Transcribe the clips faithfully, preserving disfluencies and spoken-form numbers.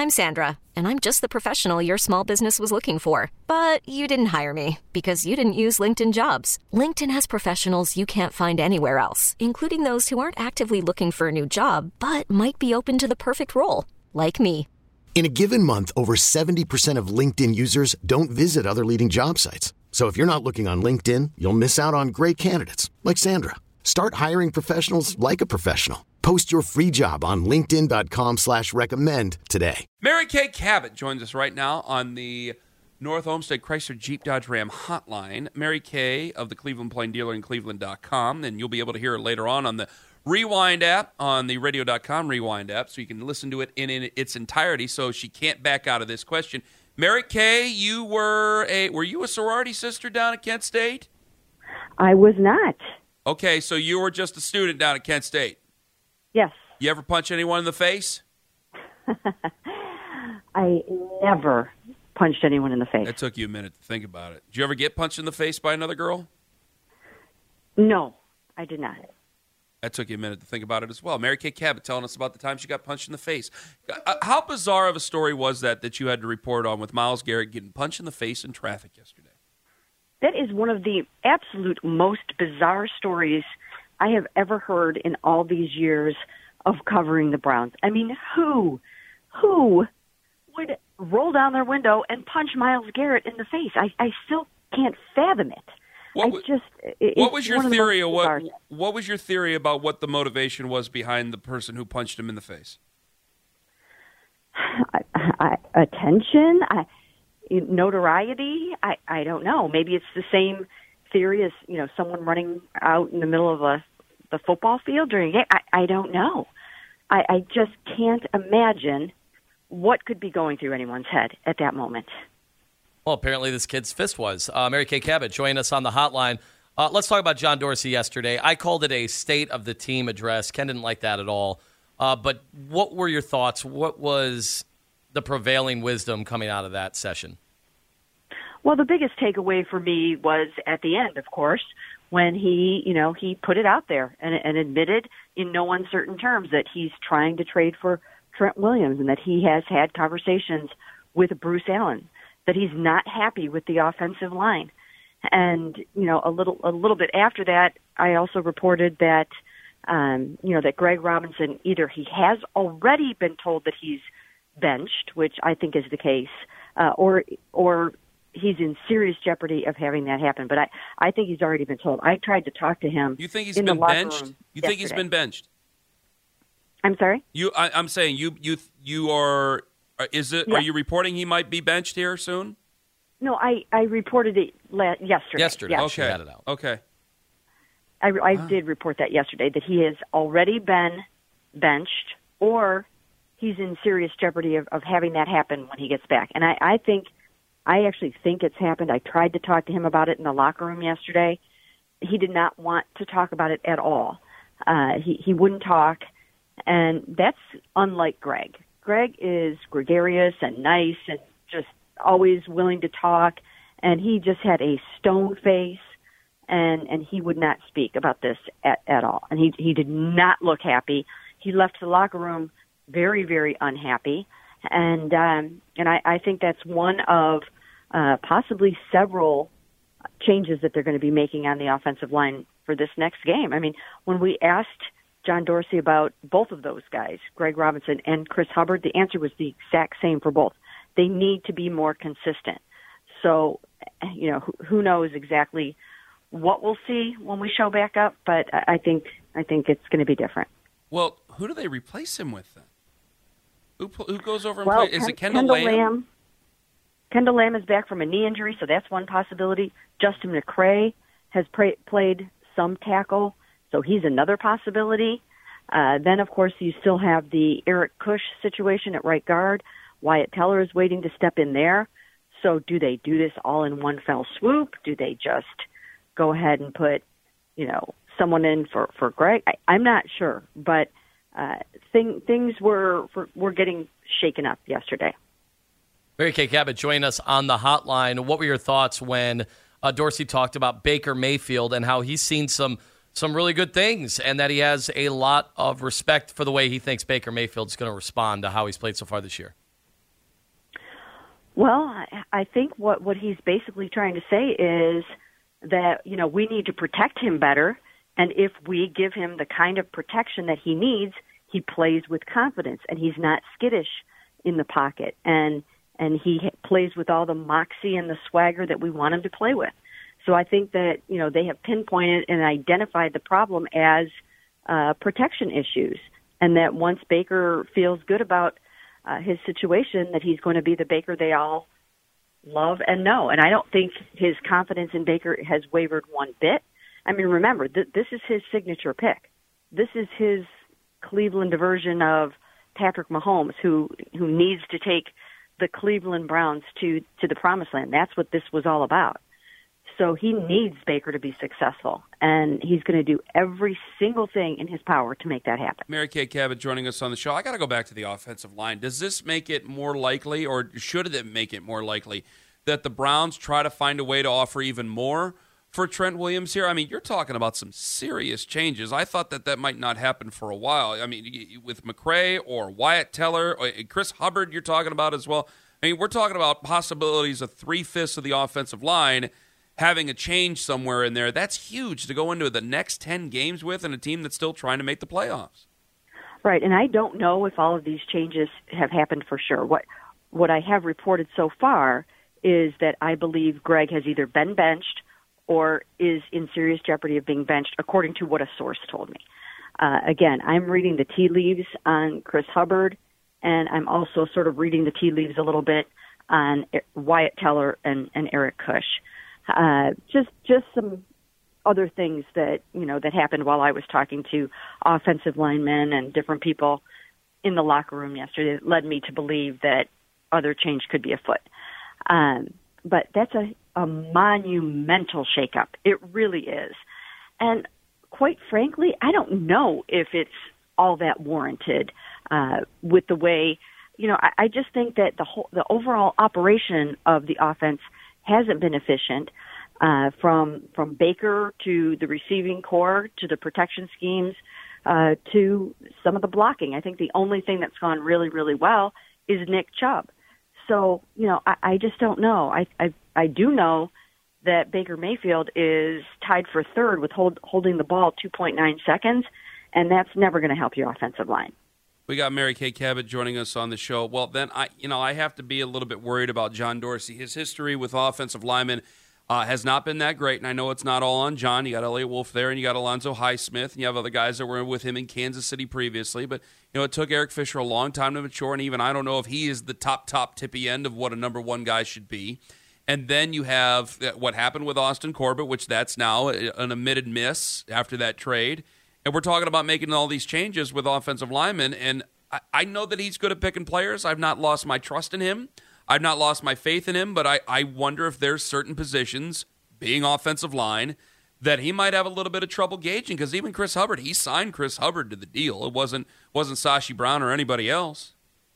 I'm Sandra, and I'm just the professional your small business was looking for. But you didn't hire me because you didn't use LinkedIn Jobs. LinkedIn has professionals you can't find anywhere else, including those who aren't actively looking for a new job, but might be open to the perfect role, like me. In a given month, over seventy percent of LinkedIn users don't visit other leading job sites. So if you're not looking on LinkedIn, you'll miss out on great candidates like Sandra. Start hiring professionals like a professional. Post your free job on linkedin.com slash recommend today. Mary Kay Cabot joins us right now on the North Olmsted Chrysler Jeep Dodge Ram hotline. Mary Kay of the Cleveland Plain Dealer in Cleveland dot com, and you'll be able to hear her later on on the Rewind app, on the radio dot com Rewind app, so you can listen to it in, in its entirety, so she can't back out of this question. Mary Kay, you were a were you a sorority sister down at Kent State? I was not. Okay, so you were just a student down at Kent State. Yes. You ever punch anyone in the face? I never punched anyone in the face. That took you a minute to think about it. Did you ever get punched in the face by another girl? No, I did not. That took you a minute to think about it as well. Mary Kay Cabot telling us about the time she got punched in the face. Uh, how bizarre of a story was that that you had to report on with Myles Garrett getting punched in the face in traffic yesterday? That is one of the absolute most bizarre stories I have ever heard in all these years of covering the Browns. I mean, who, who would roll down their window and punch Myles Garrett in the face? I, I still can't fathom it. What, I just, it, what was your theory? Of what, what was your theory about what the motivation was behind the person who punched him in the face? I, I, attention, I, notoriety. I, I don't know. Maybe it's the same theory as, you know, someone running out in the middle of a the football field during a game. I, I don't know. I, I just can't imagine what could be going through anyone's head at that moment. Well, apparently this kid's fist was. Uh, Mary Kay Cabot joining us on the hotline. Uh, let's talk about John Dorsey yesterday. I called it a state of the team address. Ken didn't like that at all. Uh, but what were your thoughts? What was the prevailing wisdom coming out of that session? Well, the biggest takeaway for me was at the end, of course, when he, you know, he put it out there and, and admitted in no uncertain terms that he's trying to trade for Trent Williams and that he has had conversations with Bruce Allen, that he's not happy with the offensive line. And, you know, a little a little bit after that, I also reported that, um, you know, that Greg Robinson, either he has already been told that he's benched, which I think is the case, uh, or or he's in serious jeopardy of having that happen. But I, I think he's already been told. I tried to talk to him. You think he's in been the locker benched? room You think yesterday. he's been benched? I'm sorry? You, I, I'm saying you, you, you are. Is it? Yeah. Are you reporting he might be benched here soon? No, I, I reported it la- yesterday. Yesterday. Yes. She Okay. had it out. Okay. I, I Wow. did report that yesterday, that he has already been benched or he's in serious jeopardy of, of having that happen when he gets back. And I, I think, I actually think it's happened. I tried to talk to him about it in the locker room yesterday. He did not want to talk about it at all. Uh, he, he wouldn't talk. And that's unlike Greg. Greg is gregarious and nice and just always willing to talk. And he just had a stone face. And, and he would not speak about this at, at all. And he, he did not look happy. He left the locker room very, very unhappy. And, um, and I, I think that's one of uh, possibly several changes that they're going to be making on the offensive line for this next game. I mean, when we asked John Dorsey about both of those guys, Greg Robinson and Chris Hubbard, the answer was the exact same for both. They need to be more consistent. So, you know, who, who knows exactly what we'll see when we show back up, but I think I think it's going to be different. Well, who do they replace him with then? Who who goes over and well, plays? Is Ken, it Kendall, Kendall Lamb? Lamb? Kendall Lamb is back from a knee injury, so that's one possibility. Justin McCray has pra- played some tackle, so he's another possibility. Uh, then, of course, you still have the Eric Kush situation at right guard. Wyatt Teller is waiting to step in there. So do they do this all in one fell swoop? Do they just go ahead and put, you know, someone in for, for Greg? I, I'm not sure, but uh, thing, things were, for, were getting shaken up yesterday. Mary Kay Cabot joined us on the hotline. What were your thoughts when uh, Dorsey talked about Baker Mayfield and how he's seen some some really good things and that he has a lot of respect for the way he thinks Baker Mayfield's going to respond to how he's played so far this year? Well, I, I think what, what he's basically trying to say is that, you know, we need to protect him better, and if we give him the kind of protection that he needs, he plays with confidence, and he's not skittish in the pocket, and and he plays with all the moxie and the swagger that we want him to play with. So I think that, you know, they have pinpointed and identified the problem as uh, protection issues, and that once Baker feels good about uh, his situation, that he's going to be the Baker they all love and know. And I don't think his confidence in Baker has wavered one bit. I mean, remember, th- this is his signature pick. This is his Cleveland version of Patrick Mahomes, who who needs to take the Cleveland Browns to, to the promised land. That's what this was all about. So he needs Baker to be successful, and he's going to do every single thing in his power to make that happen. Mary Kay Cabot joining us on the show. I got to go back to the offensive line. Does this make it more likely, or should it make it more likely, that the Browns try to find a way to offer even more for Trent Williams here? I mean, you're talking about some serious changes. I thought that that might not happen for a while. I mean, with McCray or Wyatt Teller, or Chris Hubbard you're talking about as well. I mean, we're talking about possibilities of three-fifths of the offensive line having a change somewhere in there. That's huge to go into the next ten games with, and a team that's still trying to make the playoffs. Right, and I don't know if all of these changes have happened for sure. What what I have reported so far is that I believe Greg has either been benched or is in serious jeopardy of being benched, according to what a source told me. Uh, again, I'm reading the tea leaves on Chris Hubbard, and I'm also sort of reading the tea leaves a little bit on Wyatt Teller and, and Eric Kush. Uh, just just some other things that, you know, that happened while I was talking to offensive linemen and different people in the locker room yesterday that led me to believe that other change could be afoot. Um, but that's a, a monumental shakeup. It really is. And quite frankly, I don't know if it's all that warranted uh, with the way, you know, I, I just think that the whole, the overall operation of the offense hasn't been efficient, uh, from from Baker to the receiving core to the protection schemes uh, to some of the blocking. I think the only thing that's gone really, really well is Nick Chubb. So, you know, I, I just don't know. I, I I do know that Baker Mayfield is tied for third with hold, holding the ball two point nine seconds, and that's never going to help your offensive line. We got Mary Kay Cabot joining us on the show. Well, then I, you know, I have to be a little bit worried about John Dorsey. His history with offensive linemen uh, has not been that great, and I know it's not all on John. You got Elliott Wolf there, and you got Alonzo Highsmith, and you have other guys that were with him in Kansas City previously. But you know, it took Eric Fisher a long time to mature, and even I don't know if he is the top, top tippy end of what a number one guy should be. And then you have what happened with Austin Corbett, which that's now an admitted miss after that trade. And we're talking about making all these changes with offensive linemen, and I know that he's good at picking players. I've not lost my trust in him. I've not lost my faith in him, but I, I wonder if there's certain positions, being offensive line, that he might have a little bit of trouble gauging, because even Chris Hubbard, he signed Chris Hubbard to the deal. It wasn't wasn't Sashi Brown or anybody else.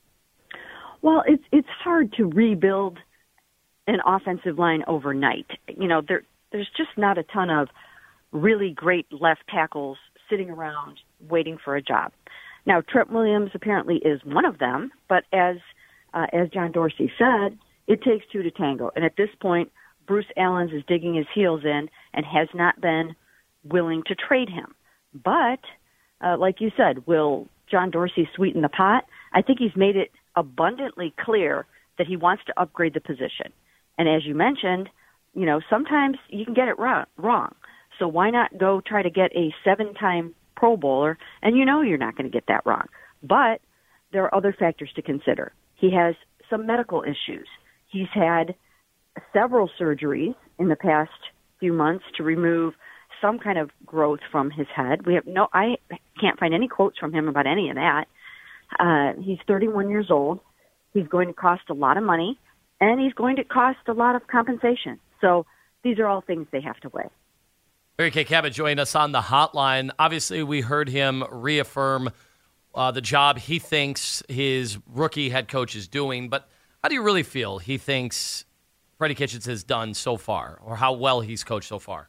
Well, it's it's hard to rebuild an offensive line overnight. You know, there there's just not a ton of really great left tackles sitting around waiting for a job. Now, Trent Williams apparently is one of them, but as uh, as John Dorsey said, it takes two to tango. And at this point, Bruce Arians is digging his heels in and has not been willing to trade him. But, uh, like you said, will John Dorsey sweeten the pot? I think he's made it abundantly clear that he wants to upgrade the position. And as you mentioned, you know, sometimes you can get it wrong. So why not go try to get a seven-time Pro Bowler, and you know you're not going to get that wrong. But there are other factors to consider. He has some medical issues. He's had several surgeries in the past few months to remove some kind of growth from his head. We have no, I can't find any quotes from him about any of that. Uh, he's thirty-one years old. He's going to cost a lot of money, and he's going to cost a lot of compensation. So these are all things they have to weigh. Mary Kay Cabot joined us on the hotline. Obviously, we heard him reaffirm uh, the job he thinks his rookie head coach is doing. But how do you really feel he thinks Freddie Kitchens has done so far, or how well he's coached so far?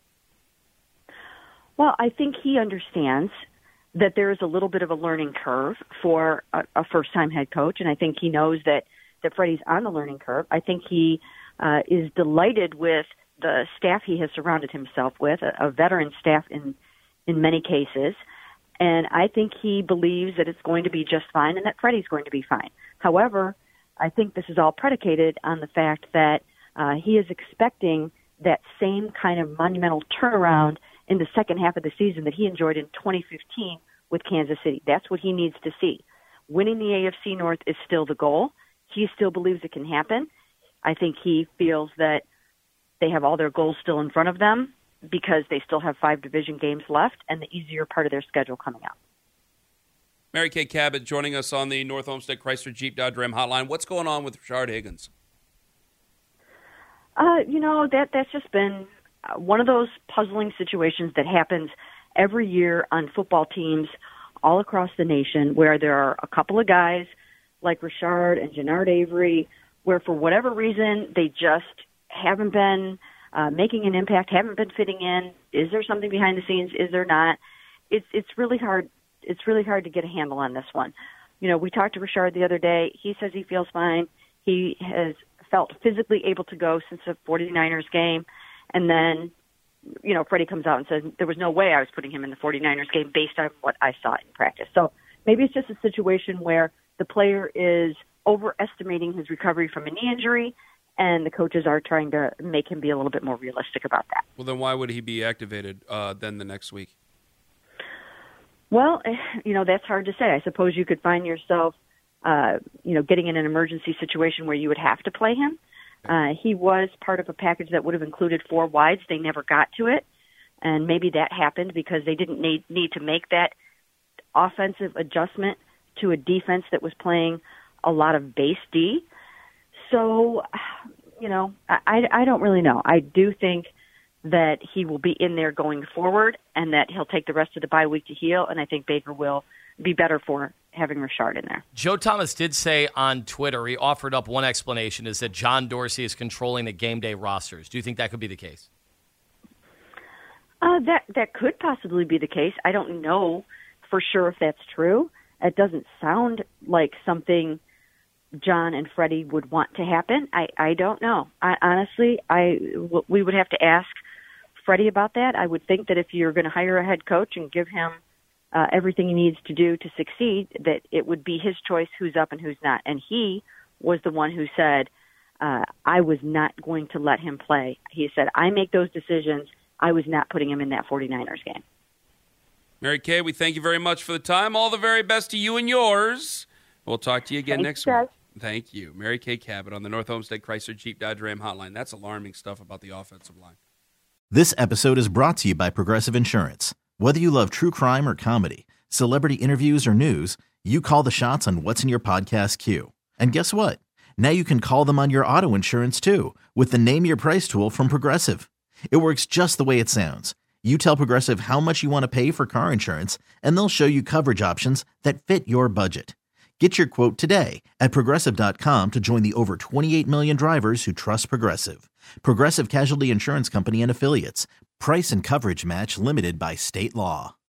Well, I think he understands that there is a little bit of a learning curve for a, a first-time head coach, and I think he knows that that Freddie's on the learning curve. I think he uh, is delighted with the staff he has surrounded himself with, a, a veteran staff in in many cases. And I think he believes that it's going to be just fine and that Freddie's going to be fine. However, I think this is all predicated on the fact that uh, he is expecting that same kind of monumental turnaround in the second half of the season that he enjoyed in twenty fifteen with Kansas City. That's what he needs to see. Winning the A F C North is still the goal. He still believes it can happen. I think he feels that they have all their goals still in front of them because they still have five division games left and the easier part of their schedule coming up. Mary Kay Cabot joining us on the North Olmsted Chrysler Jeep Dodge Ram hotline. What's going on with Rashard Higgins? Uh, you know, that that's just been one of those puzzling situations that happens every year on football teams all across the nation, where there are a couple of guys like Rashard and Jannard Avery, where for whatever reason they just haven't been uh, making an impact, haven't been fitting in. Is there something behind the scenes? Is there not? It's it's really hard. It's really hard to get a handle on this one. You know, we talked to Rashard the other day. He says he feels fine. He has felt physically able to go since the 49ers game. And then, you know, Freddie comes out and says there was no way I was putting him in the 49ers game based on what I saw in practice. So maybe it's just a situation where the player is overestimating his recovery from a knee injury, and the coaches are trying to make him be a little bit more realistic about that. Well, then why would he be activated uh, then the next week? Well, you know, that's hard to say. I suppose you could find yourself, uh, you know, getting in an emergency situation where you would have to play him. Uh, he was part of a package that would have included four wides. They never got to it, and maybe that happened because they didn't need, need to make that offensive adjustment to a defense that was playing a lot of base D. So, you know, I, I don't really know. I do think that he will be in there going forward and that he'll take the rest of the bye week to heal, and I think Baker will be better for having Rashard in there. Joe Thomas did say on Twitter, he offered up one explanation, is that John Dorsey is controlling the game day rosters. Do you think that could be the case? Uh, that that could possibly be the case. I don't know for sure if that's true. It doesn't sound like something John and Freddie would want to happen. I, I don't know. I, honestly, I, w- we would have to ask Freddie about that. I would think that if you're going to hire a head coach and give him uh, everything he needs to do to succeed, that it would be his choice who's up and who's not. And he was the one who said, uh, I was not going to let him play. He said, I make those decisions. I was not putting him in that 49ers game. Mary Kay, we thank you very much for the time. All the very best to you and yours. We'll talk to you again Thanks, next guys. week. Thank you. Mary Kay Cabot on the North Olmsted Chrysler Jeep Dodge Ram hotline. That's alarming stuff about the offensive line. This episode is brought to you by Progressive Insurance. Whether you love true crime or comedy, celebrity interviews or news, you call the shots on what's in your podcast queue. And guess what? Now you can call them on your auto insurance too with the Name Your Price tool from Progressive. It works just the way it sounds. You tell Progressive how much you want to pay for car insurance, and they'll show you coverage options that fit your budget. Get your quote today at Progressive dot com to join the over twenty-eight million drivers who trust Progressive. Progressive Casualty Insurance Company and Affiliates. Price and coverage match limited by state law.